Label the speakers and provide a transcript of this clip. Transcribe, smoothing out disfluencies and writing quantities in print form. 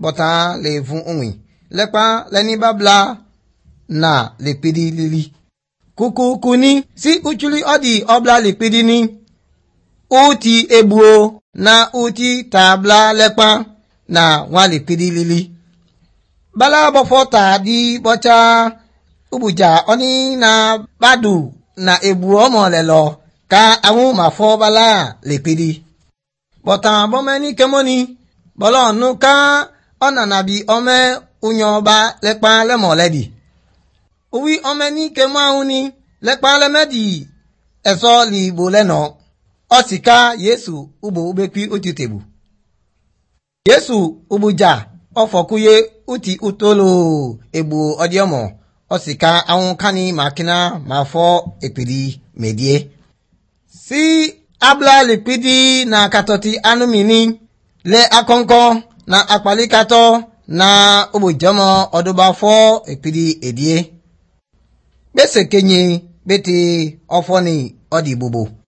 Speaker 1: bota le vun onwi lekpa leni babla na le pidi lili kuku kuni si uchuli odi obla le pidi ni uti ebuo na uti tabla lekpa na wale pidi lili bala bofota di bocha ubuja oni na badu na ebuo molelo ka awun ma fo bala le pidi bota bomeni kemoni bolo nu ka ona nabi ome unyoba lekpa le moledi uwi omeni kemauni lekpa le medi eso li boleno osika Yesu ubo ubekwi otitebu Yesu ubuja ofokuye uti utolo ebu odiomo osika awun kani makina mafo epidi medie si abla lipidi na katoti anumini le akonko na akpalikato na ubujomo odubafo epidi edie bese kenye bete ofoni odi bubu